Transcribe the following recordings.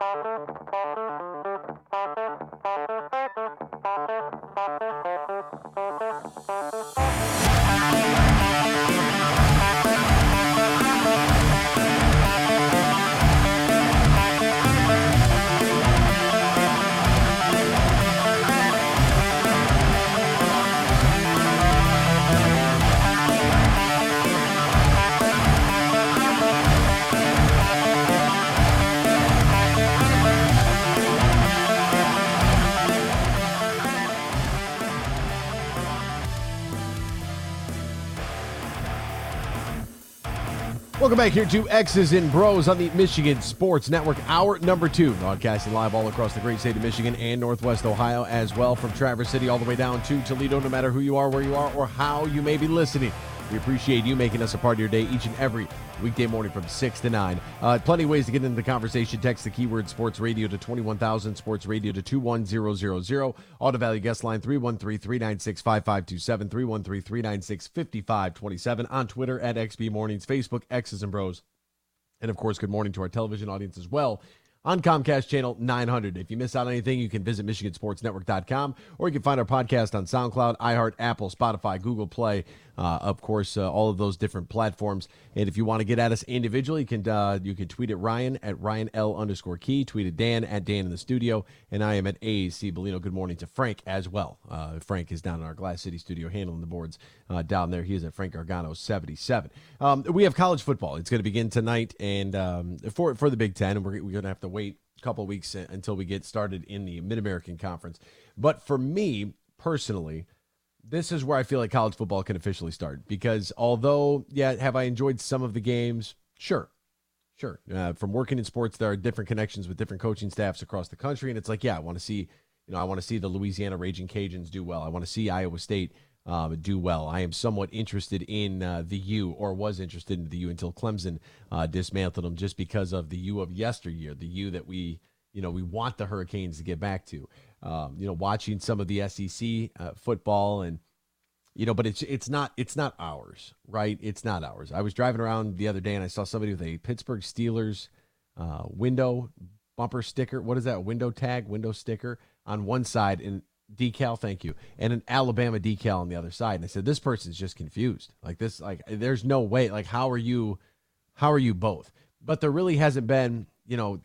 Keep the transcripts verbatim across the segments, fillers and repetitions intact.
Welcome back here to X's and Bros on the Michigan Sports Network, hour number two, broadcasting live all across the great state of Michigan and Northwest Ohio as well, from Traverse City all the way down to Toledo, no matter who you are, where you are, or how you may be listening. We appreciate you making us a part of your day each and every weekday morning from six to nine. Uh, plenty of ways to get into the conversation. Text the keyword Sports Radio to twenty-one thousand, Sports Radio to two one zero zero zero. Auto Value Guest Line three one three, three nine six, five five two seven, three one three, three nine six, five five two seven. On Twitter at X B Mornings, Facebook, X's and Bros. And, of course, good morning to our television audience as well on Comcast Channel nine hundred. If you miss out on anything, you can visit Michigan Sports Network dot com, or you can find our podcast on SoundCloud, iHeart, Apple, Spotify, Google Play, uh, of course, uh, all of those different platforms. And if you want to get at us individually, you can uh, you can tweet at Ryan at Ryan L underscore Key, tweet at Dan at Dan in the studio, and I am at A C Bellino. Good morning to Frank as well. Uh, Frank is down in our Glass City studio handling the boards uh, down there. He is at Frank Gargano seventy-seven. Um, we have college football. It's going to begin tonight, and um, for for the Big Ten, and we're, we're going to have to wait a couple of weeks until we get started in the Mid-American Conference. But for me, personally, this is where I feel like college football can officially start. Because although, yeah, have I enjoyed some of the games? Sure. Sure. Uh, from working in sports, there are different connections with different coaching staffs across the country. And it's like, yeah, I want to see, you know, I want to see the Louisiana Raging Cajuns do well. I want to see Iowa State Um, do well. I am somewhat interested in uh, the U, or was interested in the U until Clemson uh, dismantled them, just because of the U of yesteryear, the U that we, you know, we want the Hurricanes to get back to. Um, you know, watching some of the S E C uh, football, and you know, but it's it's not it's not ours, right? It's not ours. I was driving around the other day and I saw somebody with a Pittsburgh Steelers uh, window bumper sticker. What is that? Window tag, window sticker on one side, and decal, thank you, and an Alabama decal on the other side. And I said, this person's just confused. Like this, like there's no way. Like how are you, how are you both? But there really hasn't been, you know,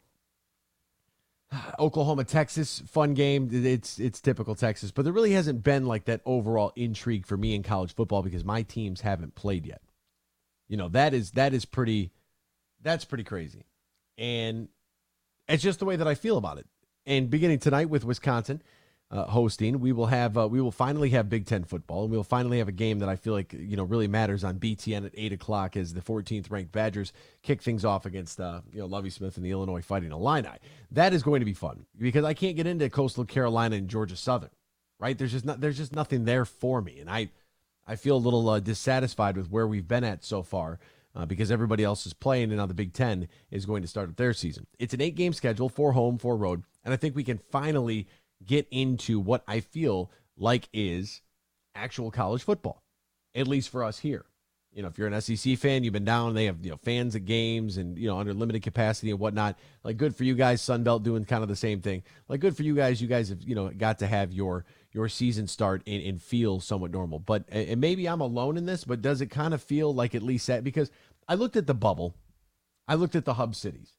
Oklahoma, Texas, fun game. It's it's typical Texas, but there really hasn't been like that overall intrigue for me in college football because my teams haven't played yet. You know, that is that is pretty, that's pretty crazy, and it's just the way that I feel about it. And beginning tonight with Wisconsin Uh, hosting, we will have uh, we will finally have Big Ten football, and we will finally have a game that I feel like you know really matters on B T N at eight o'clock as the fourteenth ranked Badgers kick things off against uh, you know Lovie Smith and the Illinois Fighting Illini. That is going to be fun because I can't get into Coastal Carolina and Georgia Southern, right? There's just not there's just nothing there for me, and I I feel a little uh, dissatisfied with where we've been at so far. Uh, because everybody else is playing, and now the Big Ten is going to start their season. It's an eight-game schedule, four home, four road, and I think we can finally get into what I feel like is actual college football, at least for us here. You know, if you're an S E C fan, you've been down, they have, you know, fans at games and, you know, under limited capacity and whatnot. Like, good for you guys, Sunbelt doing kind of the same thing. Like, good for you guys. You guys have, you know, got to have your your season start and, and feel somewhat normal. But, and maybe I'm alone in this, but does it kind of feel like at least that? Because I looked at the bubble. I looked at the hub cities.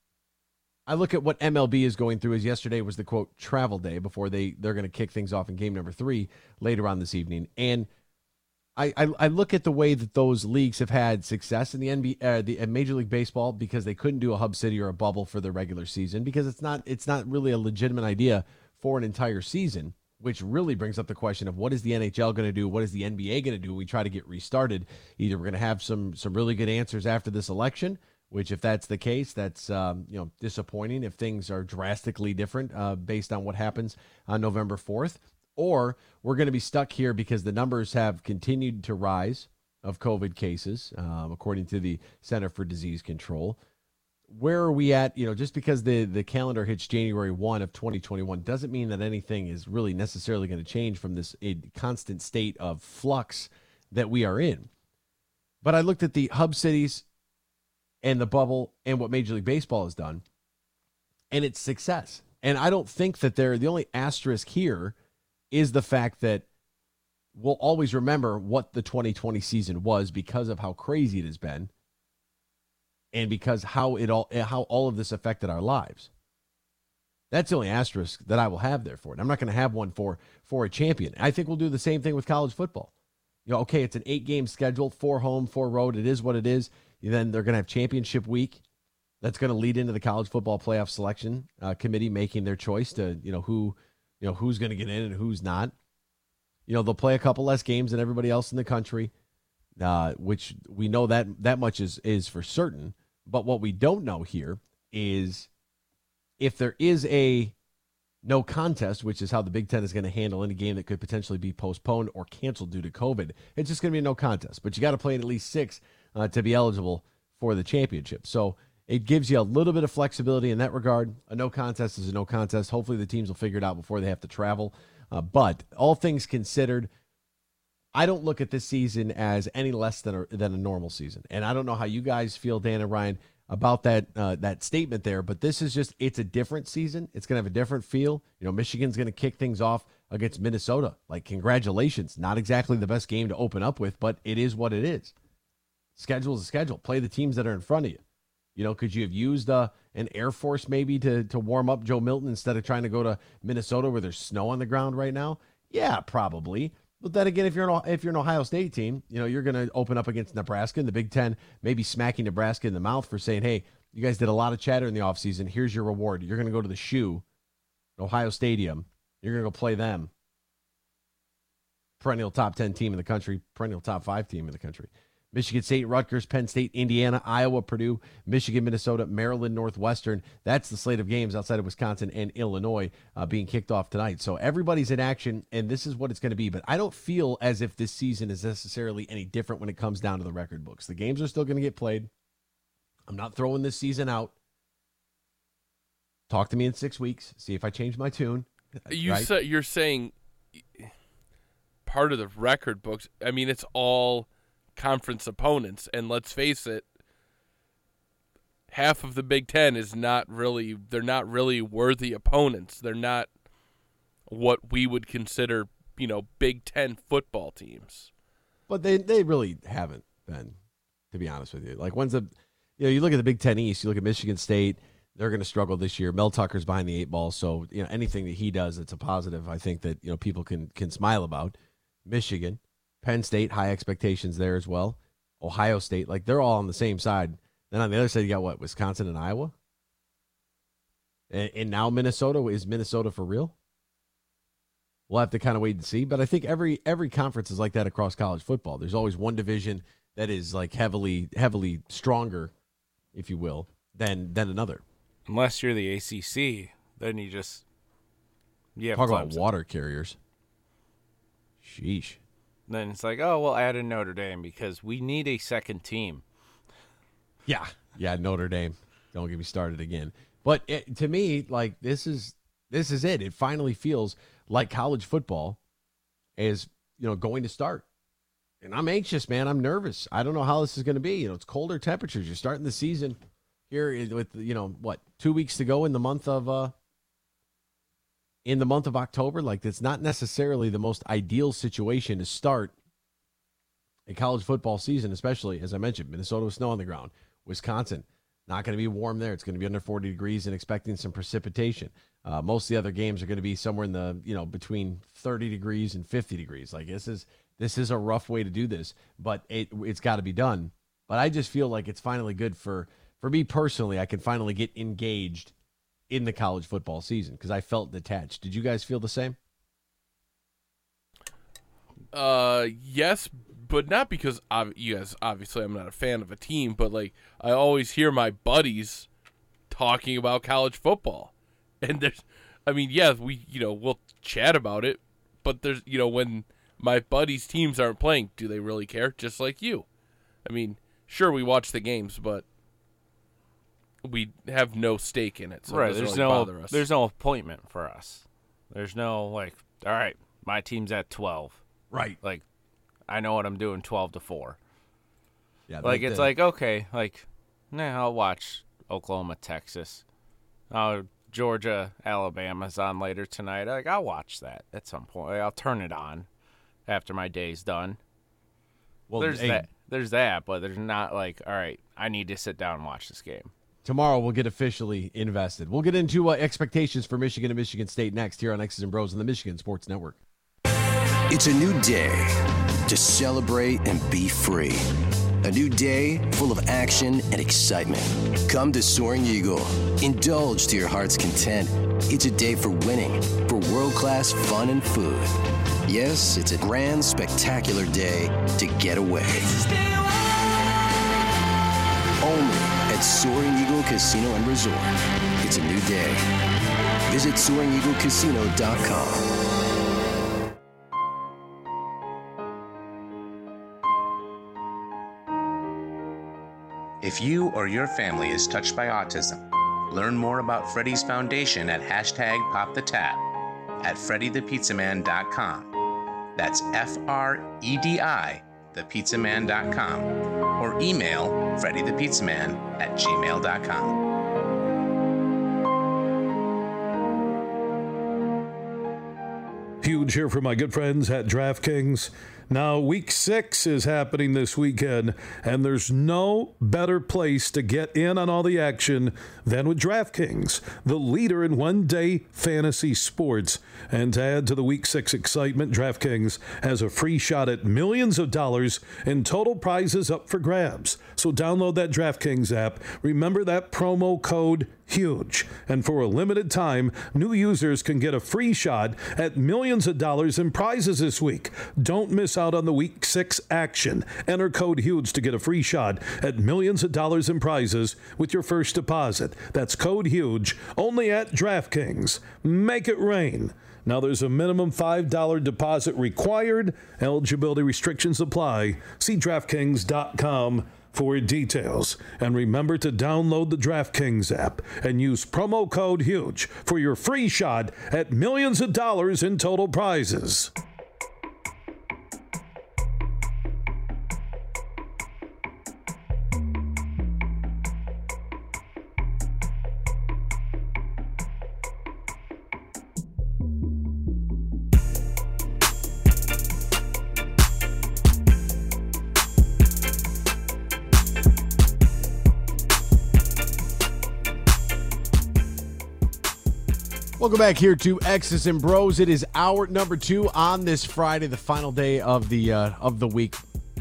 I look at what M L B is going through, as yesterday was the, quote, travel day before they, they're going to kick things off in game number three later on this evening. And I, I, I look at the way that those leagues have had success in the N B A, uh, the uh, Major League Baseball, because they couldn't do a hub city or a bubble for the regular season because it's not it's not really a legitimate idea for an entire season, which really brings up the question of what is the N H L going to do? What is the N B A going to do when we try to get restarted? Either we're going to have some some really good answers after this election, which if that's the case, that's um, you know disappointing if things are drastically different uh, based on what happens on November fourth. Or we're going to be stuck here because the numbers have continued to rise of COVID cases, um, according to the Center for Disease Control. Where are we at? You know, just because the, the calendar hits January first of twenty twenty-one doesn't mean that anything is really necessarily going to change from this a constant state of flux that we are in. But I looked at the hub cities and the bubble and what Major League Baseball has done. and it's success. And I don't think that they're the only asterisk here is the fact that we'll always remember what the twenty twenty season was because of how crazy it has been and because how it all how all of this affected our lives. That's the only asterisk that I will have there for it. I'm not going to have one for for a champion. I think we'll do the same thing with college football. You know, okay, it's an eight-game schedule, four home, four road. It is what it is. Then they're going to have championship week. That's going to lead into the college football playoff selection uh, committee making their choice to, you know, who, you know, who's going to get in and who's not. You know, they'll play a couple less games than everybody else in the country, uh, which we know that that much is is for certain. But what we don't know here is if there is a no contest, which is how the Big Ten is going to handle any game that could potentially be postponed or canceled due to COVID. It's just going to be a no contest. But you got to play at least six uh, to be eligible for the championship. So it gives you a little bit of flexibility in that regard. A no contest is a no contest. Hopefully the teams will figure it out before they have to travel. Uh, but all things considered, I don't look at this season as any less than a, than a normal season. And I don't know how you guys feel, Dan and Ryan, about that uh, that statement there. But this is just, it's a different season. It's going to have a different feel. You know, Michigan's going to kick things off against Minnesota. Like, congratulations. Not exactly the best game to open up with, but it is what it is. Schedule is a schedule. Play the teams that are in front of you. You know, could you have used uh, an Air Force maybe to to warm up Joe Milton instead of trying to go to Minnesota where there's snow on the ground right now? Yeah, probably. But then again, if you're an, if you're an Ohio State team, you know, you're going to open up against Nebraska in the Big Ten, maybe smacking Nebraska in the mouth for saying, hey, you guys did a lot of chatter in the offseason. Here's your reward. You're going to go to the Shoe, Ohio Stadium. You're going to go play them. Perennial top ten team in the country, perennial top five team in the country. Michigan State, Rutgers, Penn State, Indiana, Iowa, Purdue, Michigan, Minnesota, Maryland, Northwestern. That's the slate of games outside of Wisconsin and Illinois uh, being kicked off tonight. So everybody's in action, and this is what it's going to be. But I don't feel as if this season is necessarily any different when it comes down to the record books. The games are still going to get played. I'm not throwing this season out. Talk to me in six weeks. See if I change my tune. You right? say, you're saying part of the record books. I mean, it's all conference opponents, and let's face it, half of the Big Ten is not really, they're not really worthy opponents. They're not what we would consider, you know, Big Ten football teams. But they they really haven't been, to be honest with you. Like, when's the, you know, you look at the Big Ten East, you look at Michigan State, they're going to struggle this year. Mel Tucker's behind the eight ball, so, you know, anything that he does that's a positive, I think that, you know, people can can smile about. Michigan, Penn State, high expectations there as well. Ohio State, like, they're all on the same side. Then on the other side, you got what, Wisconsin and Iowa? And, and now Minnesota. Is Minnesota for real? We'll have to kind of wait and see. But I think every every conference is like that across college football. There's always one division that is like heavily, heavily stronger, if you will, than than another. Unless you're the A C C, then you just you have Talk about Clemson. water carriers. Sheesh. Then it's like, oh, we'll add in Notre Dame because we need a second team. Yeah, yeah, Notre Dame. Don't get me started again. But it, to me, like, this is this is it. It finally feels like college football is, you know, going to start. And I'm anxious, man. I'm nervous. I don't know how this is going to be. You know, it's colder temperatures. You're starting the season here with, you know, what, two weeks to go in the month of uh in the month of October. Like, it's not necessarily the most ideal situation to start a college football season, especially, as I mentioned, Minnesota with snow on the ground. Wisconsin, not going to be warm there. It's going to be under forty degrees and expecting some precipitation. Uh, most of the other games are going to be somewhere in the, you know, between thirty degrees and fifty degrees. Like, this is this is a rough way to do this, but it, it's got to be done. But I just feel like it's finally good for, for me personally. I can finally get engaged in the college football season because I felt detached. Did you guys feel the same? Uh, yes, but not because ob- you guys. Obviously, I'm not a fan of a team, but like I always hear my buddies talking about college football, and there's, I mean, yeah, we you know we'll chat about it, but there's you know when my buddies' teams aren't playing, do they really care? Just like you, I mean, sure we watch the games, but we have no stake in it, so right? it doesn't There's really no bother us. there's no appointment for us. There's no like, all right, my team's at twelve. Right. Like, I know what I'm doing twelve to four. Yeah. Like, the, it's the, like, okay, like, nah, I'll watch Oklahoma, Texas. I'll Georgia, Alabama's on later tonight. Like, I'll watch that at some point. I'll turn it on after my day's done. Well, there's hey, that. There's that, but there's not like, all right, I need to sit down and watch this game. tomorrow we'll get officially invested. We'll get into uh, expectations for Michigan and Michigan State next here on X's and Bros on the Michigan Sports Network. It's a new day to celebrate and be free. A new day full of action and excitement. Come to Soaring Eagle. Indulge to your heart's content. It's a day for winning, for world-class fun and food. Yes, it's a grand, spectacular day to get away. Only at Soaring Eagle Casino and Resort. It's a new day. Visit soaring eagle casino dot com. If you or your family is touched by autism, learn more about Freddy's Foundation at hashtag Pop the Tab at freddy the pizza man dot com. That's F R E D I, the pizza man dot com, or email freddythepizzaman at gmail dot com. Huge here for my good friends at DraftKings. Now, week six is happening this weekend, and there's no better place to get in on all the action than with DraftKings, the leader in one-day fantasy sports. And to add to the week six excitement, DraftKings has a free shot at millions of dollars in total prizes up for grabs. So download that DraftKings app. Remember that promo code HUGE. And for a limited time, new users can get a free shot at millions of dollars in prizes this week. Don't miss out on the week six action. Enter code HUGE to get a free shot at millions of dollars in prizes with your first deposit. That's code HUGE only at DraftKings. Make it rain. Now there's a minimum five dollars deposit required. Eligibility restrictions apply. See DraftKings dot com for details. And remember to download the DraftKings app and use promo code HUGE for your free shot at millions of dollars in total prizes. Welcome back here to X's and Bros. It is hour number two on this Friday, the final day of the uh, of the week.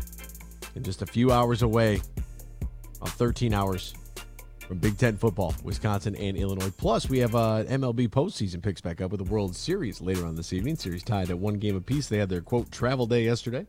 And just a few hours away, about thirteen hours from Big Ten football, Wisconsin and Illinois. Plus, we have uh, M L B postseason picks back up with the World Series later on this evening. Series tied at one game apiece. They had their, quote, travel day yesterday.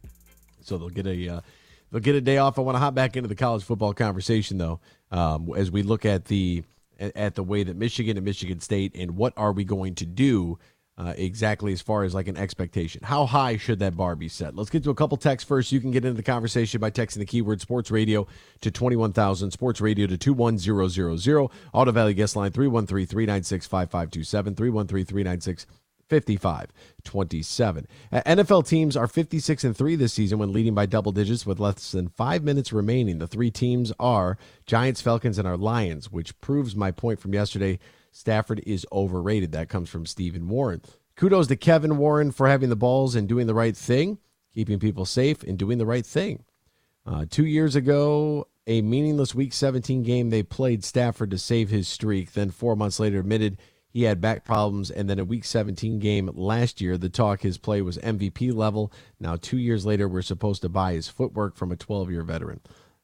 So they'll get a uh, they'll get a day off. I want to hop back into the college football conversation, though, um, as we look at the at the way that Michigan and Michigan State and what are we going to do uh, exactly as far as like an expectation. How high should that bar be set? Let's get to a couple texts first. You can get into the conversation by texting the keyword sports radio to twenty-one thousand, sports radio to two one zero zero zero. Auto Valley guest line three one three, three nine six, five five two seven, three one three, three nine six, fifty-five twenty-seven. Uh, N F L teams are fifty-six and three this season when leading by double digits with less than five minutes remaining. The three teams are Giants, Falcons, and our Lions, which proves my point from yesterday. Stafford is overrated. That comes from Stephen Warren. Kudos to Kevin Warren for having the balls and doing the right thing, keeping people safe and doing the right thing. Uh, two years ago, a meaningless Week seventeen game, they played Stafford to save his streak. Then four months later admitted he had back problems, and then a Week seventeen game last year, the talk his play was M V P level. Now, two years later, we're supposed to buy his footwork from a twelve-year veteran.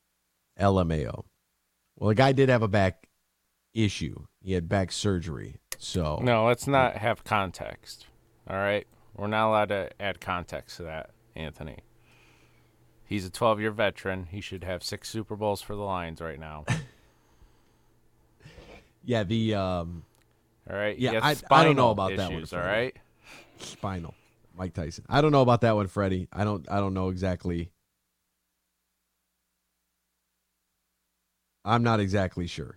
L M A O. Well, the guy did have a back issue. He had back surgery. So No, let's not have context. All right? We're not allowed to add context to that, Anthony. He's a twelve-year veteran. He should have six Super Bowls for the Lions right now. yeah, the um, all right. Yeah, I, I don't know about that one. All right. Spinal, Mike Tyson. I don't know about that one, Freddie. I don't. I don't know exactly. I'm not exactly sure.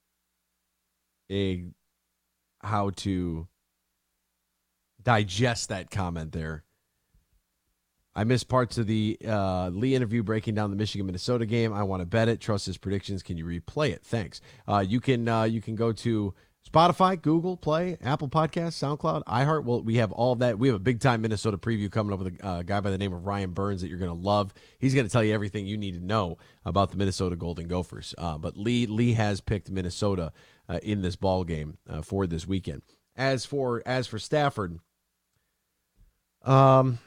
A, how to digest that comment there. I missed parts of the uh, Lee interview breaking down the Michigan-Minnesota game. I want to bet it. Trust his predictions. Can you replay it? Thanks. Uh, you can uh, you can go to Spotify, Google Play, Apple Podcasts, SoundCloud, iHeart. Well, we have all of that. We have a big-time Minnesota preview coming up with a uh, guy by the name of Ryan Burns that you're going to love. He's going to tell you everything you need to know about the Minnesota Golden Gophers. Uh, but Lee Lee has picked Minnesota uh, in this ball game uh, for this weekend. As for as for Stafford, um.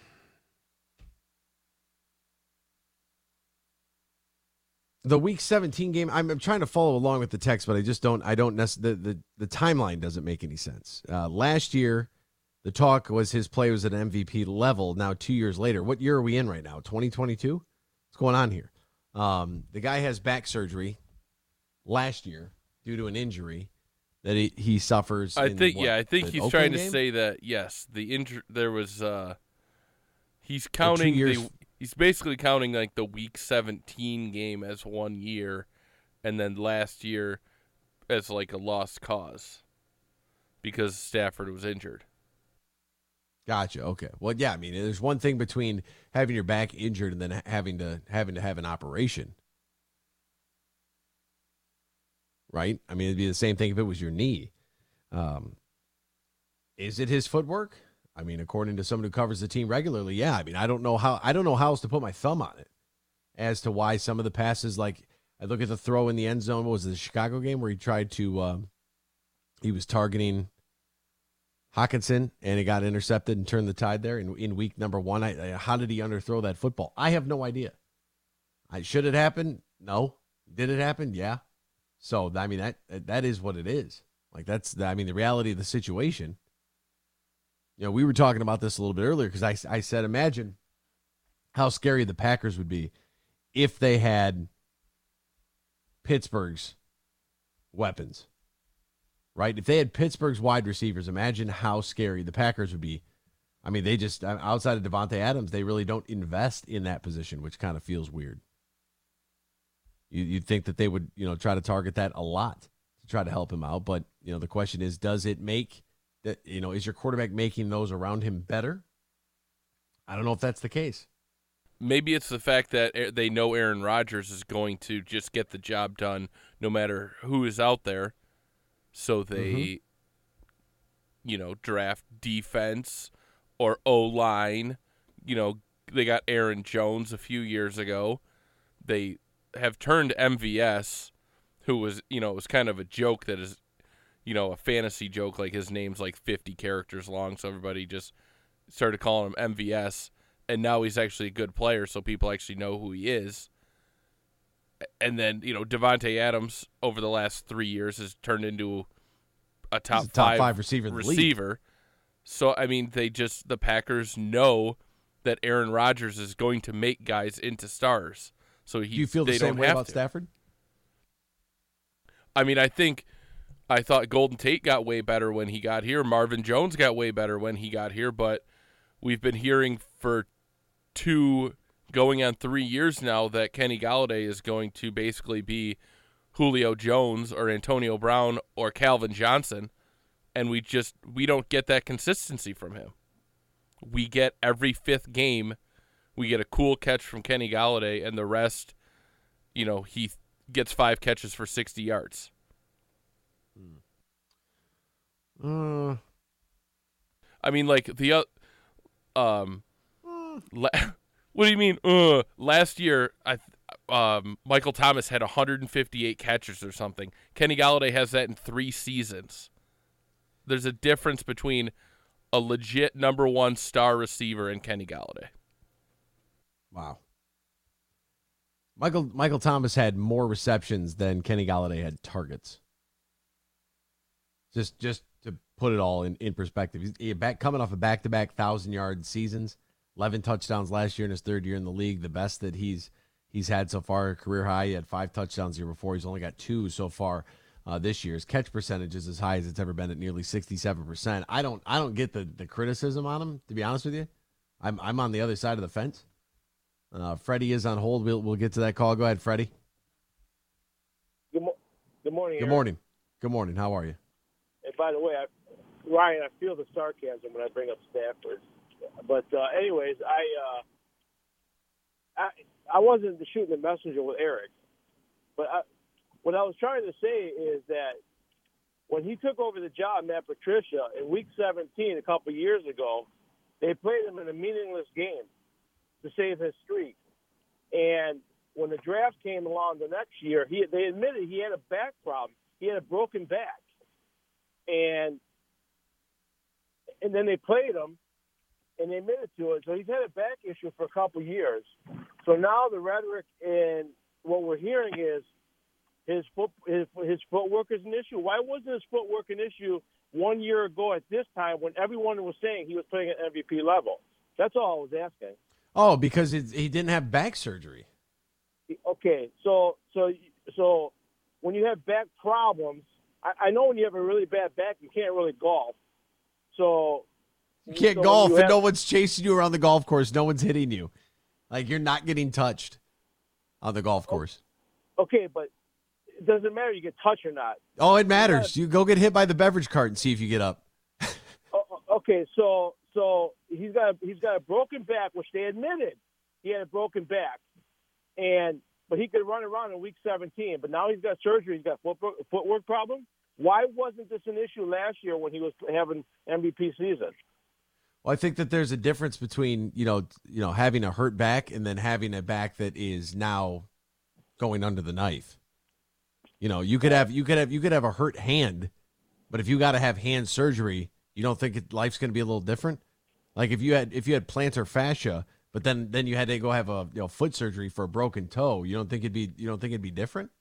The Week seventeen game, I'm, I'm trying to follow along with the text, but I just don't, I don't, nec- the, the, the timeline doesn't make any sense. Uh, last year, the talk was his play was at M V P level. Now, two years later, what year are we in right now? twenty twenty-two? What's going on here? Um, the guy has back surgery last year due to an injury that he, he suffers. I in, think, what, yeah, I think he's Oakland trying game? to say that, yes, the injury, there was, uh, he's two counting years- the, he's basically counting like the Week seventeen game as one year, and then last year as like a lost cause because Stafford was injured. Gotcha. Okay. Well, yeah. I mean, there's one thing between having your back injured and then having to having to have an operation, right? I mean, it'd be the same thing if it was your knee. Um, is it his footwork? I mean, according to someone who covers the team regularly, yeah. I mean, I don't know how I don't know how else to put my thumb on it as to why some of the passes, like I look at the throw in the end zone. What was it, the Chicago game where he tried to um, he was targeting Hawkinson, and it got intercepted and turned the tide there in, in week number one. I, I, how did he underthrow that football? I have no idea. I should it happen? No. Did it happen? Yeah. So I mean that that is what it is. Like that's the, I mean the reality of the situation. You know, we were talking about this a little bit earlier because I I said imagine how scary the Packers would be if they had Pittsburgh's weapons. Right? If they had Pittsburgh's wide receivers, imagine how scary the Packers would be. I mean, they just, outside of Devontae Adams, they really don't invest in that position, which kind of feels weird. You, you'd think that they would, you know, try to target that a lot to try to help him out. But, you know, the question is, does it make, that you know, is your quarterback making those around him better? I don't know if that's the case. Maybe it's the fact that they know Aaron Rodgers is going to just get the job done no matter who is out there. So they, mm-hmm. you know, draft defense or O-line. You know, they got Aaron Jones a few years ago. They have turned M V S, who was, you know, it was kind of a joke that is, you know, a fantasy joke. Like his name's like fifty characters long, so everybody just started calling him M V S. And now he's actually a good player, so people actually know who he is. And then, you know, Devontae Adams over the last three years has turned into a top, a top five, five receiver in the receiver. league. So, I mean, they just, the Packers know that Aaron Rodgers is going to make guys into stars. So he, Do you feel the they same don't way have about to. Stafford? I mean, I think, I thought Golden Tate got way better when he got here. Marvin Jones got way better when he got here, but we've been hearing for two going on three years now that Kenny Golladay is going to basically be Julio Jones or Antonio Brown or Calvin Johnson, and we just we don't get that consistency from him. We get every fifth game, we get a cool catch from Kenny Golladay, and the rest, you know, he gets five catches for sixty yards. Uh, I mean, like the uh, um, la- what do you mean? Uh, last year, I um Michael Thomas had one hundred fifty-eight catches or something. Kenny Golladay has that in three seasons. There's a difference between a legit number one star receiver and Kenny Golladay. wow. Michael Michael Thomas had more receptions than Kenny Golladay had targets. Just just to put it all in, in perspective, he's he back coming off a back-to-back thousand-yard seasons, eleven touchdowns last year in his third year in the league, the best that he's he's had so far, a career high. He had five touchdowns the year before. He's only got two so far uh, this year. His catch percentage is as high as it's ever been at nearly sixty-seven percent. I don't I don't get the, the criticism on him, to be honest with you. I'm I'm on the other side of the fence. Uh, Freddie is on hold. We'll we'll get to that call. Go ahead, Freddie. Good, mo- good morning. Good Eric. morning. Good morning. How are you? And by the way, I, Ryan, I feel the sarcasm when I bring up Stafford. But uh, anyways, I, uh, I I wasn't shooting the messenger with Eric, but I, what I was trying to say is that when he took over the job, Matt Patricia, in week seventeen a couple years ago, they played him in a meaningless game to save his streak. And when the draft came along the next year, he they admitted he had a back problem. He had a broken back. And and then they played him, and they admitted to it. So he's had a back issue for a couple years. So now the rhetoric and what we're hearing is his foot his, his footwork is an issue. Why wasn't his footwork an issue one year ago at this time when everyone was saying he was playing at M V P level? That's all I was asking. Oh, because it, he didn't have back surgery. Okay, so so so when you have back problems, I, I know when you have a really bad back, you can't really golf. So you can't so golf, you and have, no one's chasing you around the golf course. No one's hitting you. Like, you're not getting touched on the golf course. Okay, but it doesn't matter you get touched or not. Oh, it matters. You go get hit by the beverage cart and see if you get up. Okay, so so he's got a, he's got a broken back, which they admitted he had a broken back, and but he could run around in week seventeen. But now he's got surgery. He's got foot, footwork problem. Why wasn't this an issue last year when he was having M V P season? Well, I think that there's a difference between, you know, you know, having a hurt back and then having a back that is now going under the knife. You know, you could have you could have you could have a hurt hand, but if you got to have hand surgery, you don't think it, life's going to be a little different? Like if you had if you had plantar fascia, but then then you had to go have a you know foot surgery for a broken toe, you don't think it'd be you don't think it'd be different?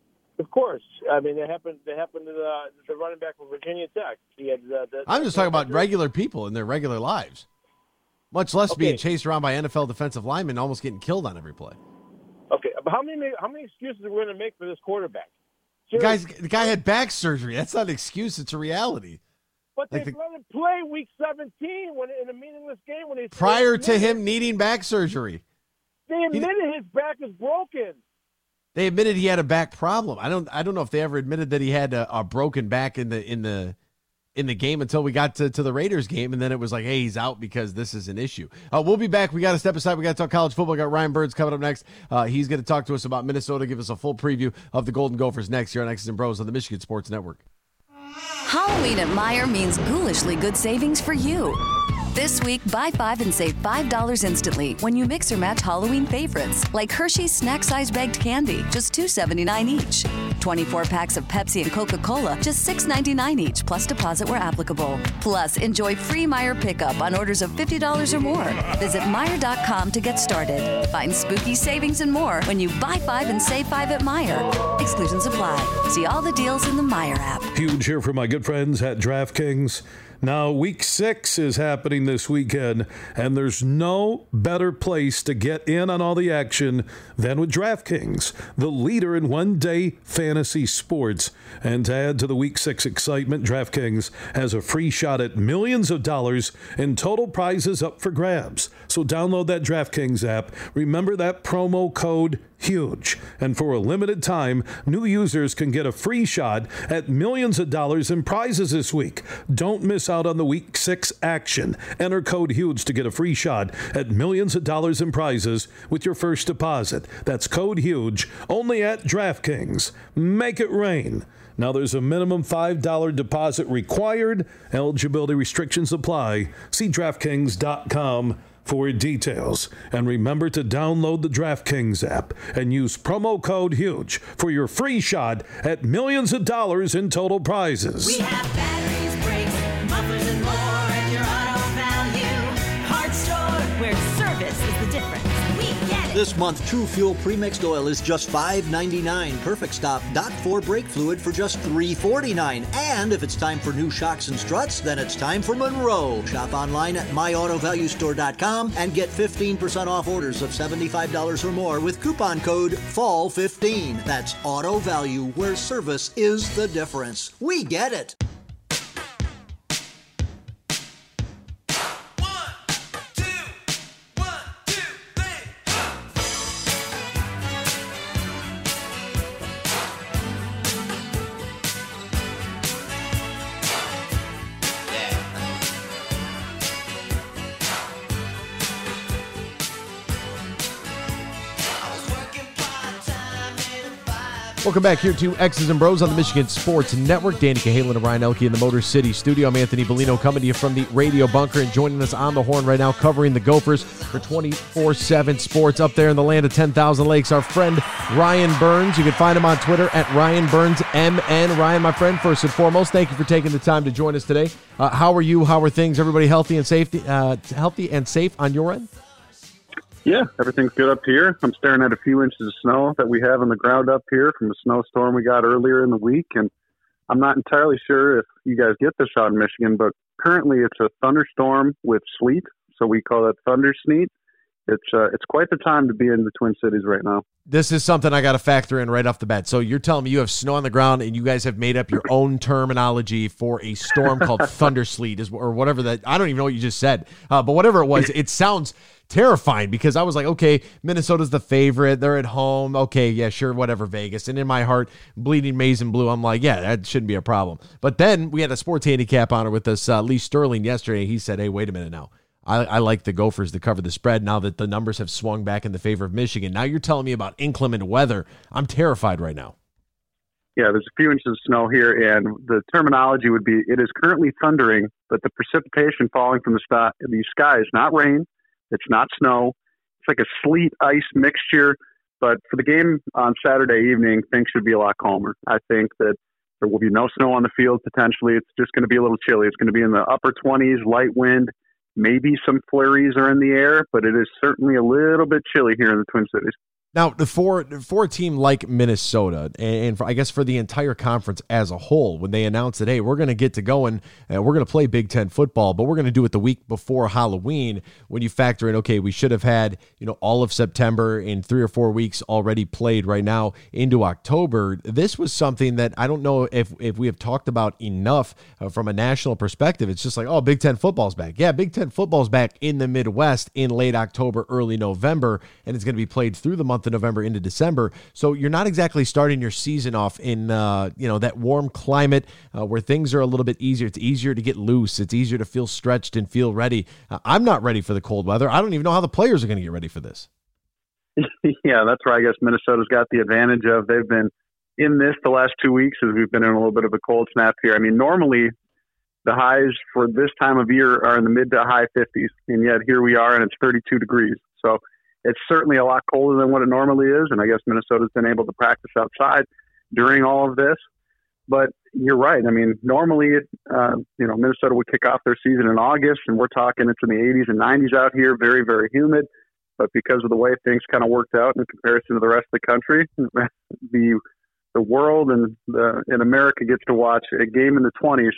Of course. I mean, it happened. It happened to the, the running back from Virginia Tech. He had. Uh, the, I'm just talking about regular people in their regular lives, much less okay. being chased around by N F L defensive linemen, almost getting killed on every play. Okay, but how many how many excuses are we going to make for this quarterback? The, guys, the guy had back surgery. That's not an excuse. It's a reality. But like they the, let him play week seventeen when in a meaningless game when they prior to him needing back surgery. They admitted he, his back is broken. They admitted he had a back problem. I don't. I don't know if they ever admitted that he had a, a broken back in the in the in the game until we got to, to the Raiders game, and then it was like, hey, he's out because this is an issue. Uh, we'll be back. We got to step aside. We got to talk college football. We got Ryan Burns coming up next. Uh, he's going to talk to us about Minnesota. Give us a full preview of the Golden Gophers next here on X's and Bros on the Michigan Sports Network. Halloween at Meijer means ghoulishly good savings for you. This week, buy five and save five dollars instantly when you mix or match Halloween favorites like Hershey's snack size bagged candy, just two seventy-nine each. twenty-four packs of Pepsi and Coca-Cola, just six ninety-nine each, plus deposit where applicable. Plus, enjoy free Meijer pickup on orders of fifty dollars or more. Visit Meijer dot com to get started. Find spooky savings and more when you buy five and save five at Meijer. Exclusions apply. See all the deals in the Meijer app. Huge here for my good friends at DraftKings. Now, week six is happening this weekend, and there's no better place to get in on all the action than with DraftKings, the leader in one-day fantasy sports. And to add to the week six excitement, DraftKings has a free shot at millions of dollars in total prizes up for grabs. So download that DraftKings app. Remember that promo code HUGE. And for a limited time, new users can get a free shot at millions of dollars in prizes this week. Don't miss out on the week six action. Enter code HUGE to get a free shot at millions of dollars in prizes with your first deposit. That's code HUGE, only at DraftKings. Make it rain. Now there's a minimum five dollars deposit required. Eligibility restrictions apply. See DraftKings dot com for details. And remember to download the DraftKings app and use promo code HUGE for your free shot at millions of dollars in total prizes. We have batteries, brakes, mufflers, and more at your Auto Value Parts Store, where service is the difference. We get it. This month, True Fuel Premixed Oil is just five ninety-nine. Perfect Stop Dot four brake fluid for just three forty-nine. And if it's time for new shocks and struts, then it's time for Monroe. Shop online at my auto value store dot com and get fifteen percent off orders of seventy-five dollars or more with coupon code fall fifteen. That's Auto Value, where service is the difference. We get it. I was working part-time in a five Welcome back here to X's and Bros on the Michigan Sports Network. Danny Cahalan and Ryan Elke in the Motor City studio. I'm Anthony Bellino coming to you from the Radio Bunker and joining us on the horn right now covering the Gophers for twenty-four seven Sports up there in the land of ten thousand lakes. Our friend Ryan Burns. You can find him on Twitter at Ryan Burns M N. Ryan, my friend, first and foremost, thank you for taking the time to join us today. Uh, how are you? How are things? Everybody healthy and safe, uh, healthy and safe on your end? Yeah, everything's good up here. I'm staring at a few inches of snow that we have on the ground up here from a snowstorm we got earlier in the week. And I'm not entirely sure if you guys get this out in Michigan, but currently it's a thunderstorm with sleet. So we call it thunder sneet. It's uh, it's quite the time to be in the Twin Cities right now. This is something I got to factor in right off the bat. So you're telling me you have snow on the ground and you guys have made up your own terminology for a storm called thunder sleet, is or whatever that. I don't even know what you just said, uh, but whatever it was, it sounds terrifying because I was like, okay, Minnesota's the favorite. They're at home. Okay, yeah, sure, whatever, Vegas. And in my heart, bleeding maize and blue, I'm like, yeah, that shouldn't be a problem. But then we had a sports handicap honor with us, uh, Lee Sterling, yesterday. He said, hey, wait a minute now. I, I like the Gophers to cover the spread now that the numbers have swung back in the favor of Michigan. Now you're telling me about inclement weather. I'm terrified right now. Yeah, there's a few inches of snow here, and the terminology would be, it is currently thundering, but the precipitation falling from the, sky, the sky is not rain. It's not snow. It's like a sleet ice mixture. But for the game on Saturday evening, things should be a lot calmer. I think that there will be no snow on the field potentially. It's just going to be a little chilly. It's going to be in the upper twenties, light wind. Maybe some flurries are in the air, but it is certainly a little bit chilly here in the Twin Cities. Now, for, for a team like Minnesota, and for, I guess for the entire conference as a whole, when they announced that, hey, we're going to get to going, and we're going to play Big Ten football, but we're going to do it the week before Halloween, when you factor in, okay, we should have had, you know, all of September and three or four weeks already played right now into October. This was something that I don't know if, if we have talked about enough uh, from a national perspective. It's just like, oh, Big Ten football's back. Yeah, Big Ten football's back in the Midwest in late October, early November, and it's going to be played through the month of November into December. So you're not exactly starting your season off in uh, you know that warm climate uh, where things are a little bit easier. It's easier to get loose. It's easier to feel stretched and feel ready. Uh, I'm not ready for the cold weather. I don't even know how the players are going to get ready for this. Yeah, that's where I guess Minnesota's got the advantage of. They've been in this the last two weeks as we've been in a little bit of a cold snap here. I mean, normally the highs for this time of year are in the mid to high fifties, and yet here we are and it's thirty-two degrees. So it's certainly a lot colder than what it normally is, and I guess Minnesota's been able to practice outside during all of this. But you're right. I mean, normally, uh, you know, Minnesota would kick off their season in August, and we're talking it's in the eighties and nineties out here, very, very humid. But because of the way things kind of worked out in comparison to the rest of the country, the the world and the in America gets to watch a game in the twenties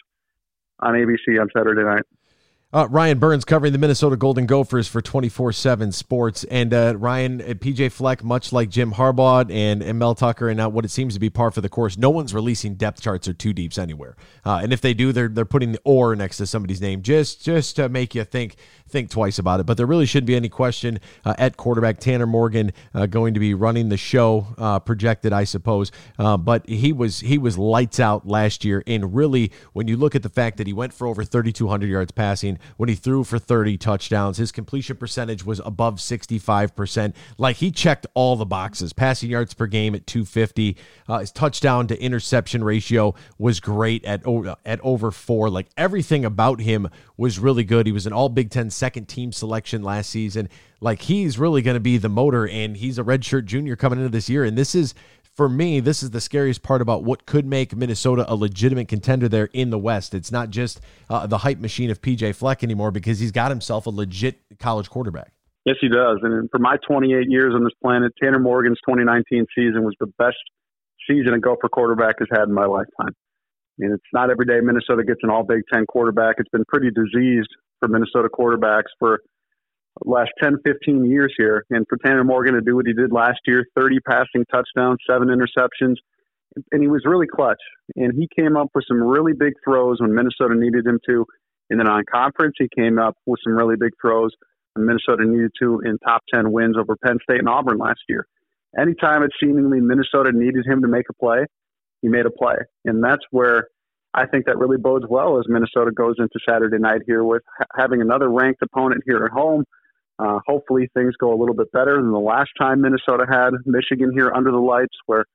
on A B C on Saturday night. Uh, Ryan Burns covering the Minnesota Golden Gophers for twenty-four seven Sports. And uh, Ryan, uh, P J Fleck, much like Jim Harbaugh and, and Mel Tucker and uh, what it seems to be par for the course, no one's releasing depth charts or two deeps anywhere. Uh, and if they do, they're they're putting the or next to somebody's name just just to make you think think twice about it. But there really shouldn't be any question uh, at quarterback. Tanner Morgan uh, going to be running the show, uh, projected, I suppose. Uh, but he was he was lights out last year. And really, when you look at the fact that he went for over thirty-two hundred yards passing, when he threw for thirty touchdowns, his completion percentage was above sixty-five percent. Like, he checked all the boxes. Passing yards per game at two fifty. Uh, his touchdown to interception ratio was great at, at over four. Like, everything about him was really good. He was an all Big Ten second team selection last season. Like, he's really going to be the motor, and he's a redshirt junior coming into this year. And this is, for me, this is the scariest part about what could make Minnesota a legitimate contender there in the West. It's not just uh, the hype machine of P J Fleck anymore, because he's got himself a legit college quarterback. Yes, he does. And for my twenty-eight years on this planet, Tanner Morgan's twenty nineteen season was the best season a Gopher quarterback has had in my lifetime. I mean, it's not every day Minnesota gets an all Big Ten quarterback. It's been pretty diseased for Minnesota quarterbacks for the last ten, fifteen years here. And for Tanner Morgan to do what he did last year, thirty passing touchdowns, seven interceptions, and he was really clutch. And he came up with some really big throws when Minnesota needed him to. And then on conference, he came up with some really big throws when Minnesota needed to in top ten wins over Penn State and Auburn last year. Anytime it seemingly Minnesota needed him to make a play, he made a play. And that's where I think that really bodes well as Minnesota goes into Saturday night here with ha- having another ranked opponent here at home. Uh, hopefully things go a little bit better than the last time Minnesota had Michigan here under the lights, where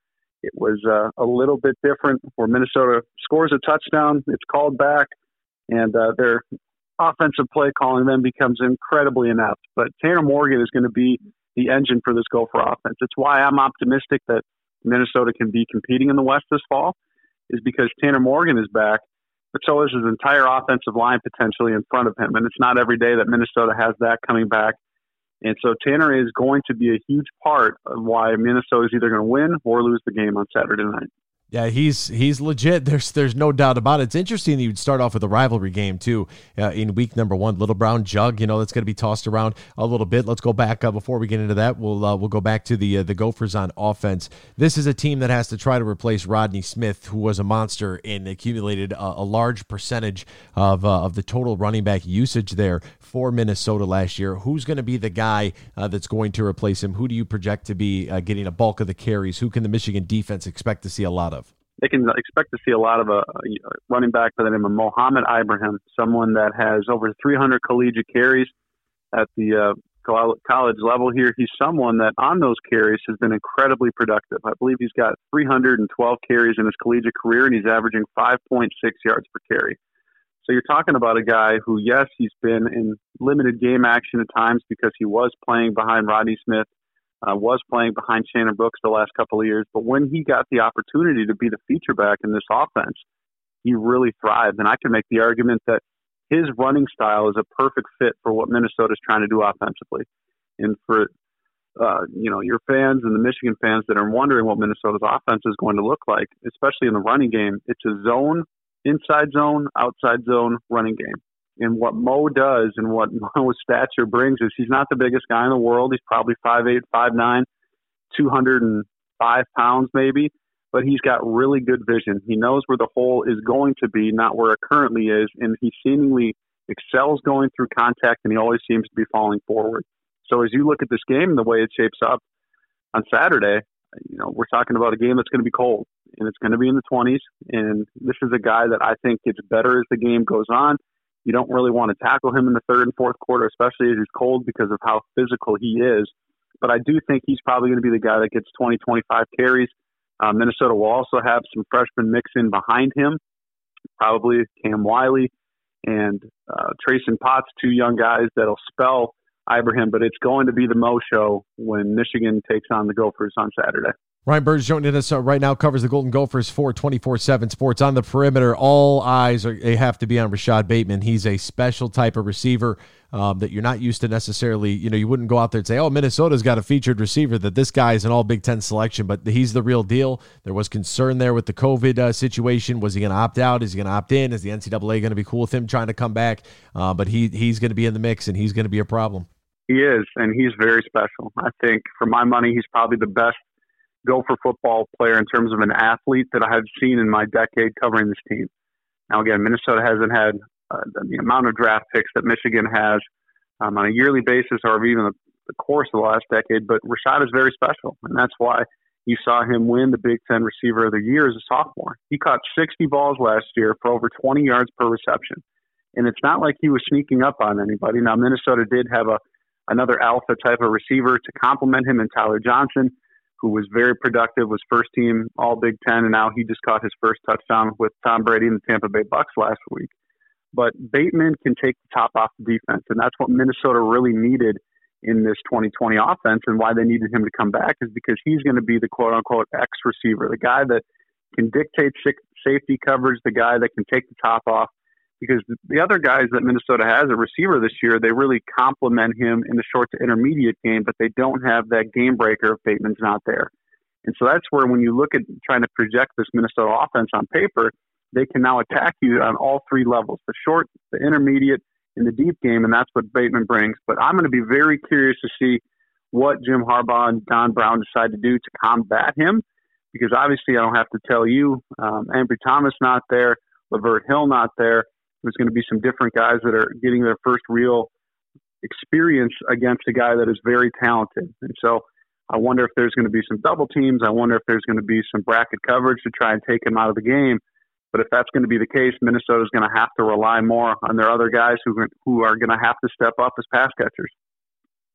it was uh, a little bit different where Minnesota scores a touchdown, it's called back, and uh, their offensive play calling then becomes incredibly inept. But Tanner Morgan is going to be the engine for this Gopher offense. It's why I'm optimistic that Minnesota can be competing in the West this fall, is because Tanner Morgan is back, but so is his entire offensive line potentially in front of him. And it's not every day that Minnesota has that coming back. And so Tanner is going to be a huge part of why Minnesota is either going to win or lose the game on Saturday night. Yeah, he's he's legit. There's there's no doubt about it. It's interesting that you'd start off with a rivalry game, too, uh, in week number one. Little Brown Jug, you know, that's going to be tossed around a little bit. Let's go back uh, before we get into that. We'll uh, we'll go back to the uh, the Gophers on offense. This is a team that has to try to replace Rodney Smith, who was a monster and accumulated a, a large percentage of uh, of the total running back usage there for Minnesota last year. Who's going to be the guy uh, that's going to replace him? Who do you project to be uh, getting a bulk of the carries? Who can the Michigan defense expect to see a lot of? They can expect to see a lot of a, a running back by the name of Mohamed Ibrahim, someone that has over three hundred collegiate carries at the uh, college level here. He's someone that on those carries has been incredibly productive. I believe he's got three hundred twelve carries in his collegiate career, and he's averaging five point six yards per carry. So you're talking about a guy who, yes, he's been in limited game action at times because he was playing behind Rodney Smith, Uh, was playing behind Shannon Brooks the last couple of years. But when he got the opportunity to be the feature back in this offense, he really thrived. And I can make the argument that his running style is a perfect fit for what Minnesota's trying to do offensively. And for uh, you know your fans and the Michigan fans that are wondering what Minnesota's offense is going to look like, especially in the running game, it's a zone, inside zone, outside zone running game. And what Mo does and what Mo's stature brings is he's not the biggest guy in the world. He's probably five eight, five nine, two hundred five pounds maybe, but he's got really good vision. He knows where the hole is going to be, not where it currently is, and he seemingly excels going through contact, and he always seems to be falling forward. So as you look at this game and the way it shapes up on Saturday, you know, we're talking about a game that's going to be cold, and it's going to be in the twenties, and this is a guy that I think gets better as the game goes on. You don't really want to tackle him in the third and fourth quarter, especially as he's cold because of how physical he is. But I do think he's probably going to be the guy that gets twenty, twenty-five carries. Uh, Minnesota will also have some freshmen mix in behind him, probably Cam Wiley and uh, Trayson Potts, two young guys that'll spell Ibrahim. But it's going to be the Mo show when Michigan takes on the Gophers on Saturday. Ryan Burns joining us uh, right now, covers the Golden Gophers for twenty-four seven Sports. On the perimeter, all eyes are, they have to be on Rashad Bateman. He's a special type of receiver um, that you're not used to necessarily. You know, you wouldn't go out there and say, oh, Minnesota's got a featured receiver, that this guy is an all Big Ten selection, but he's the real deal. There was concern there with the COVID uh, situation. Was he going to opt out? Is he going to opt in? Is the N C double A going to be cool with him trying to come back? Uh, but he he's going to be in the mix, and he's going to be a problem. He is, and he's very special. I think, for my money, he's probably the best Gopher football player in terms of an athlete that I have seen in my decade covering this team. Now, again, Minnesota hasn't had uh, the amount of draft picks that Michigan has um, on a yearly basis or even the, the course of the last decade, but Rashad is very special, and that's why you saw him win the Big Ten Receiver of the Year as a sophomore. He caught sixty balls last year for over twenty yards per reception, and it's not like he was sneaking up on anybody. Now, Minnesota did have a another alpha type of receiver to complement him in Tyler Johnson, who was very productive, was first team all Big Ten, and now he just caught his first touchdown with Tom Brady and the Tampa Bay Bucks last week. But Bateman can take the top off the defense, and that's what Minnesota really needed in this twenty twenty offense, and why they needed him to come back is because he's going to be the quote-unquote X receiver, the guy that can dictate safety coverage, the guy that can take the top off, because the other guys that Minnesota has a receiver this year, they really complement him in the short to intermediate game, but they don't have that game breaker if Bateman's not there. And so that's where, when you look at trying to project this Minnesota offense on paper, they can now attack you on all three levels, the short, the intermediate, and the deep game, and that's what Bateman brings. But I'm going to be very curious to see what Jim Harbaugh and Don Brown decide to do to combat him, because obviously I don't have to tell you, um, Ambry Thomas not there, Lavert Hill not there. There's going to be some different guys that are getting their first real experience against a guy that is very talented. And so I wonder if there's going to be some double teams. I wonder if there's going to be some bracket coverage to try and take him out of the game. But if that's going to be the case, Minnesota's going to have to rely more on their other guys who who are going to have to step up as pass catchers.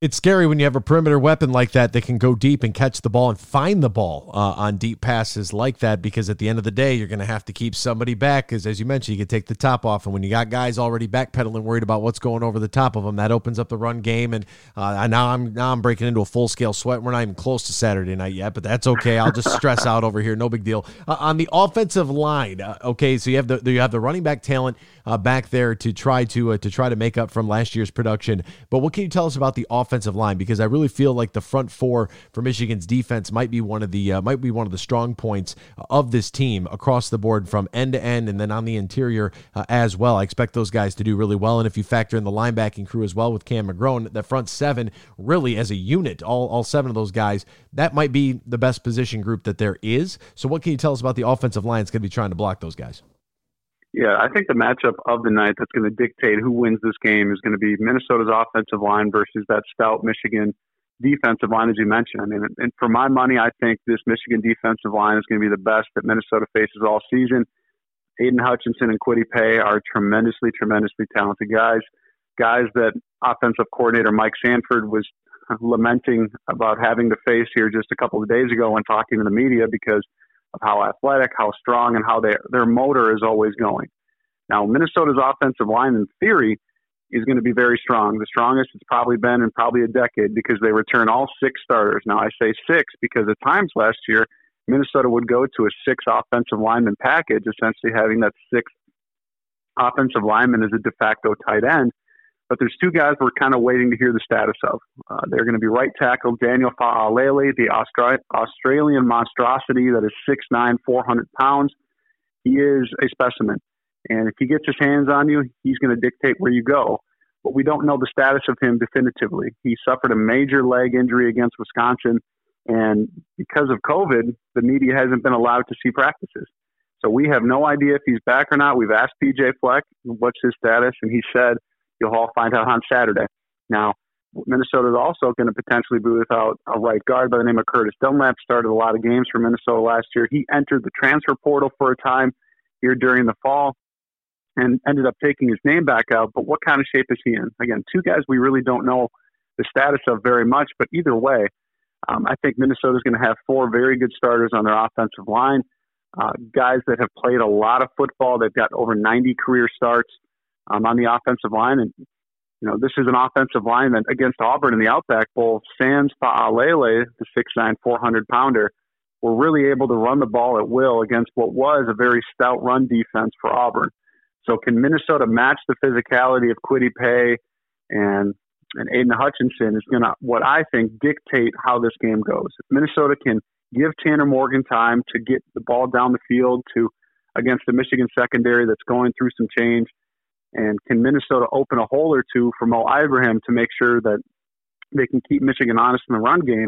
It's scary when you have a perimeter weapon like that that can go deep and catch the ball and find the ball uh, on deep passes like that, because at the end of the day, you're going to have to keep somebody back because, as you mentioned, you can take the top off. And when you got guys already backpedaling, worried about what's going over the top of them, that opens up the run game. And uh, now I'm now I'm breaking into a full-scale sweat. We're not even close to Saturday night yet, but that's okay. I'll just stress out over here. No big deal. Uh, on the offensive line, uh, okay, so you have the you have the running back talent uh, back there to try to uh, to try to make up from last year's production. But what can you tell us about the offensive line? Because I really feel like the front four for Michigan's defense might be one of the uh, might be one of the strong points of this team across the board from end to end, and then on the interior uh, as well. I expect those guys to do really well, and if you factor in the linebacking crew as well with Cam McGrone, the front seven really as a unit, all all seven of those guys, that might be the best position group that there is. So what can you tell us about the offensive line that's going to be trying to block those guys? Yeah, I think the matchup of the night that's going to dictate who wins this game is going to be Minnesota's offensive line versus that stout Michigan defensive line, as you mentioned. I mean, and for my money, I think this Michigan defensive line is going to be the best that Minnesota faces all season. Aiden Hutchinson and Kwity Paye are tremendously, tremendously talented guys. Guys that offensive coordinator Mike Sanford was lamenting about having to face here just a couple of days ago when talking to the media because of how athletic, how strong, and how they, their motor is always going. Now, Minnesota's offensive line, in theory, is going to be very strong. The strongest it's probably been in probably a decade because they return all six starters. Now, I say six because at times last year, Minnesota would go to a six offensive lineman package, essentially having that sixth offensive lineman as a de facto tight end. But there's two guys we're kind of waiting to hear the status of. Uh, they're going to be right tackle Daniel Fa'alele, the Austra- Australian monstrosity that is six nine, four hundred pounds. He is a specimen. And if he gets his hands on you, he's going to dictate where you go. But we don't know the status of him definitively. He suffered a major leg injury against Wisconsin. And because of COVID, the media hasn't been allowed to see practices. So we have no idea if he's back or not. We've asked P J Fleck what's his status, and he said, you'll all find out on Saturday. Now, Minnesota is also going to potentially be without a right guard by the name of Curtis Dunlap. Started a lot of games for Minnesota last year. He entered the transfer portal for a time here during the fall and ended up taking his name back out. But what kind of shape is he in? Again, two guys we really don't know the status of very much, but either way, um, I think Minnesota is going to have four very good starters on their offensive line, uh, guys that have played a lot of football. They've got over ninety career starts Um, on the offensive line. And, you know, this is an offensive line that against Auburn in the Outback Bowl, Sans Fa'alele, the six nine, four hundred pounder, were really able to run the ball at will against what was a very stout run defense for Auburn. So can Minnesota match the physicality of Kwity Paye and, and Aiden Hutchinson is going to, what I think, dictate how this game goes. If Minnesota can give Tanner Morgan time to get the ball down the field to against the Michigan secondary that's going through some change, and can Minnesota open a hole or two for Mo Ibrahim to make sure that they can keep Michigan honest in the run game,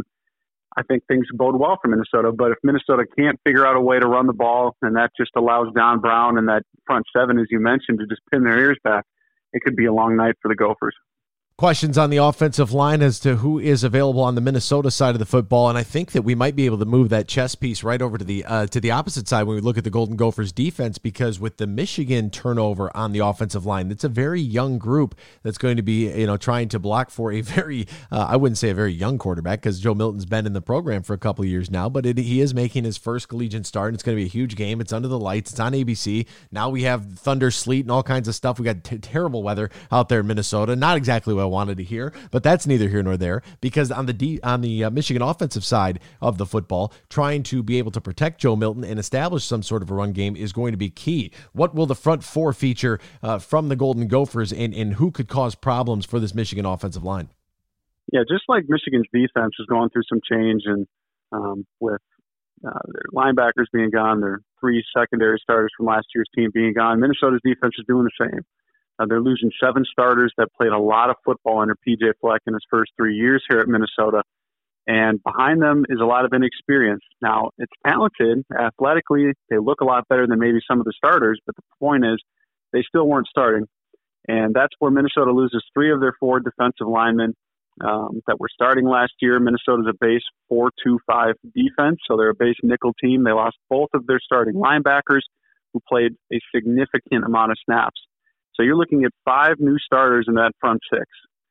I think things bode well for Minnesota. But if Minnesota can't figure out a way to run the ball, and that just allows Don Brown and that front seven, as you mentioned, to just pin their ears back, it could be a long night for the Gophers. Questions on the offensive line as to who is available on the Minnesota side of the football, and I think that we might be able to move that chess piece right over to the uh, to the opposite side when we look at the Golden Gophers defense, because with the Michigan turnover on the offensive line, it's a very young group that's going to be, you know, trying to block for a very uh, I wouldn't say a very young quarterback, because Joe Milton's been in the program for a couple of years now, but it, he is making his first collegiate start, and it's going to be a huge game. It's under the lights. It's on A B C. Now we have thunder, sleet, and all kinds of stuff. We got t- terrible weather out there in Minnesota. Not exactly what I wanted to hear, but that's neither here nor there, because on the D, on the uh, Michigan offensive side of the football, trying to be able to protect Joe Milton and establish some sort of a run game is going to be key. What will the front four feature uh, from the Golden Gophers, and, and who could cause problems for this Michigan offensive line? Yeah, just like Michigan's defense is going through some change, and um, with uh, their linebackers being gone, their three secondary starters from last year's team being gone, Minnesota's defense is doing the same. Uh, they're losing seven starters that played a lot of football under P J Fleck in his first three years here at Minnesota. And behind them is a lot of inexperience. Now, it's talented. Athletically, they look a lot better than maybe some of the starters, but the point is they still weren't starting. And that's where Minnesota loses three of their four defensive linemen um, that were starting last year. Minnesota's a base four two five defense, so they're a base nickel team. They lost both of their starting linebackers who played a significant amount of snaps. So you're looking at five new starters in that front six.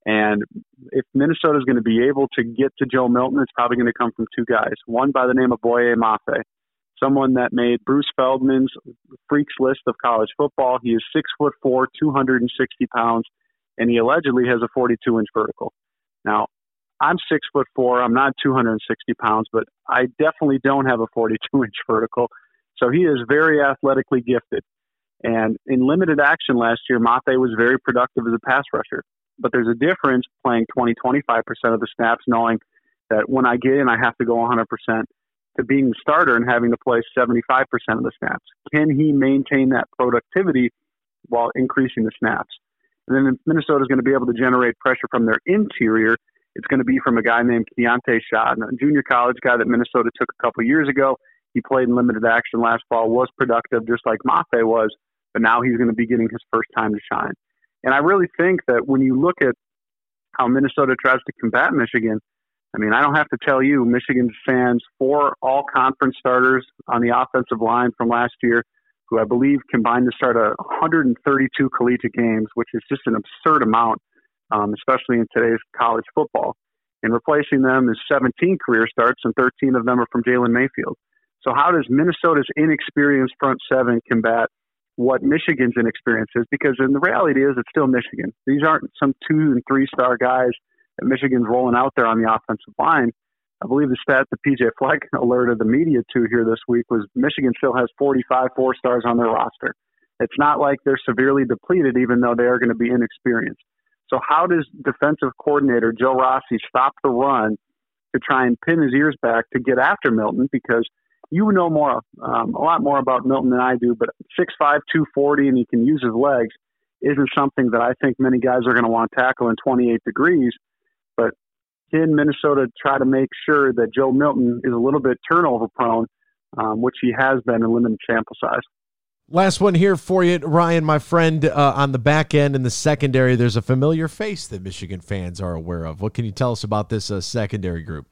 And if Minnesota is going to be able to get to Joe Milton, it's probably going to come from two guys. One by the name of Boye Mafe, someone that made Bruce Feldman's freaks list of college football. He is six foot four, two hundred sixty pounds, and he allegedly has a forty-two inch vertical. Now, I'm six foot four. I'm not two hundred sixty pounds, but I definitely don't have a forty-two inch vertical. So he is very athletically gifted. And in limited action last year, Mafe was very productive as a pass rusher. But there's a difference playing twenty, twenty-five percent of the snaps, knowing that when I get in, I have to go one hundred percent, to being the starter and having to play seventy-five percent of the snaps. Can he maintain that productivity while increasing the snaps? And then if Minnesota is going to be able to generate pressure from their interior, it's going to be from a guy named Keontae Schott, a junior college guy that Minnesota took a couple years ago. He played in limited action last fall, was productive just like Mafe was, but now he's going to be getting his first time to shine. And I really think that when you look at how Minnesota tries to combat Michigan, I mean, I don't have to tell you, Michigan fans, four all-conference starters on the offensive line from last year, who I believe combined to start one hundred thirty-two collegiate games, which is just an absurd amount, um, especially in today's college football. And replacing them is seventeen career starts, and thirteen of them are from Jalen Mayfield. So how does Minnesota's inexperienced front seven combat what Michigan's inexperience is? Because in the reality is it's still Michigan. These aren't some two and three star guys that Michigan's rolling out there on the offensive line. I believe the stat that P J Fleck alerted the media to here this week was Michigan still has forty-five four stars on their roster. It's not like they're severely depleted, even though they are going to be inexperienced. So how does defensive coordinator Joe Rossi stop the run to try and pin his ears back to get after Milton? Because you know more, um, a lot more about Milton than I do, but six five, two forty, and he can use his legs isn't something that I think many guys are going to want to tackle in twenty-eight degrees. But can Minnesota try to make sure that Joe Milton is a little bit turnover prone, um, which he has been in limited sample size? Last one here for you, Ryan, my friend. Uh, on the back end in the secondary, there's a familiar face that Michigan fans are aware of. What can you tell us about this uh, secondary group?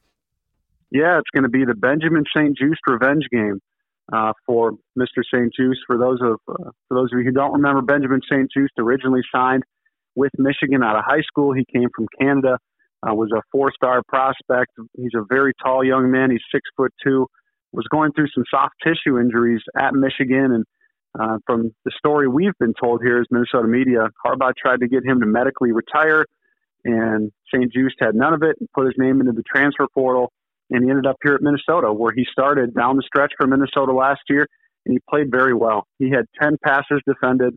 Yeah, it's going to be the Benjamin Saint-Just revenge game uh, for Mister Saint-Just. For those of uh, for those of you who don't remember, Benjamin Saint-Just originally signed with Michigan out of high school. He came from Canada, uh, was a four-star prospect. He's a very tall young man. He's six foot two. Was going through some soft tissue injuries at Michigan, and uh, from the story we've been told here as Minnesota media, Harbaugh tried to get him to medically retire, and Saint-Just had none of it and put his name into the transfer portal. And he ended up here at Minnesota, where he started down the stretch for Minnesota last year, and he played very well. He had ten passes defended,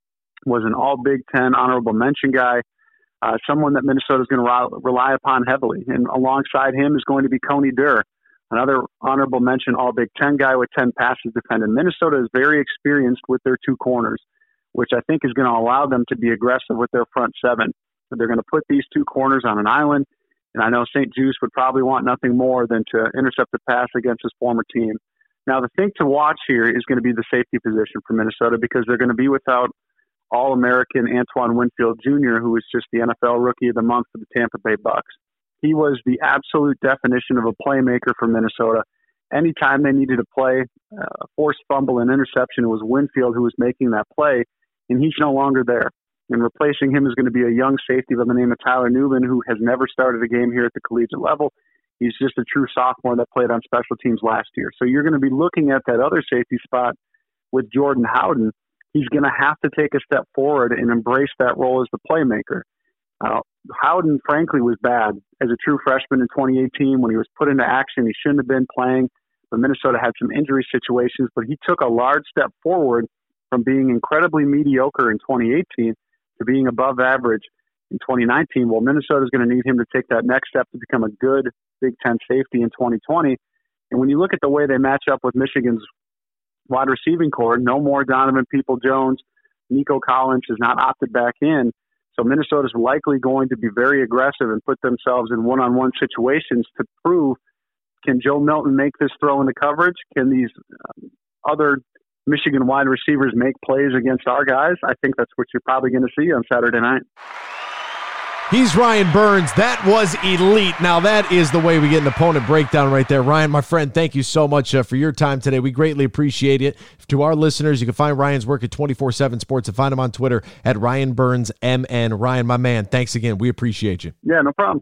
was an all Big Ten honorable mention guy, uh, someone that Minnesota is going to re- rely upon heavily. And alongside him is going to be Coney Durr, another honorable mention all Big Ten guy with ten passes defended. Minnesota is very experienced with their two corners, which I think is going to allow them to be aggressive with their front seven. So they're going to put these two corners on an island. And I know Saint-Just would probably want nothing more than to intercept the pass against his former team. Now, the thing to watch here is going to be the safety position for Minnesota, because they're going to be without All-American Antoine Winfield Junior, who was just the N F L Rookie of the Month for the Tampa Bay Bucks. He was the absolute definition of a playmaker for Minnesota. Anytime they needed to play a uh, forced fumble and interception, it was Winfield who was making that play, and he's no longer there. And replacing him is going to be a young safety by the name of Tyler Newman, who has never started a game here at the collegiate level. He's just a true sophomore that played on special teams last year. So you're going to be looking at that other safety spot with Jordan Howden. He's going to have to take a step forward and embrace that role as the playmaker. Uh, Howden, frankly, was bad as a true freshman in twenty eighteen. When he was put into action, he shouldn't have been playing. But Minnesota had some injury situations, but he took a large step forward from being incredibly mediocre in twenty eighteen to being above average in twenty nineteen. Well, Minnesota is going to need him to take that next step to become a good Big Ten safety in twenty twenty. And when you look at the way they match up with Michigan's wide receiving core, no more Donovan People-Jones. Nico Collins is not opted back in. So Minnesota is likely going to be very aggressive and put themselves in one-on-one situations to prove, can Joe Milton make this throw into coverage? Can these um, other Michigan wide receivers make plays against our guys? I think that's what you're probably going to see on Saturday night. He's Ryan Burns. That was elite. Now, that is the way we get an opponent breakdown right there. Ryan, my friend, thank you so much uh, for your time today. We greatly appreciate it. To our listeners, you can find Ryan's work at twenty-four seven Sports and find him on Twitter at Ryan Burns M N. Ryan, my man, thanks again. We appreciate you. Yeah, no problem.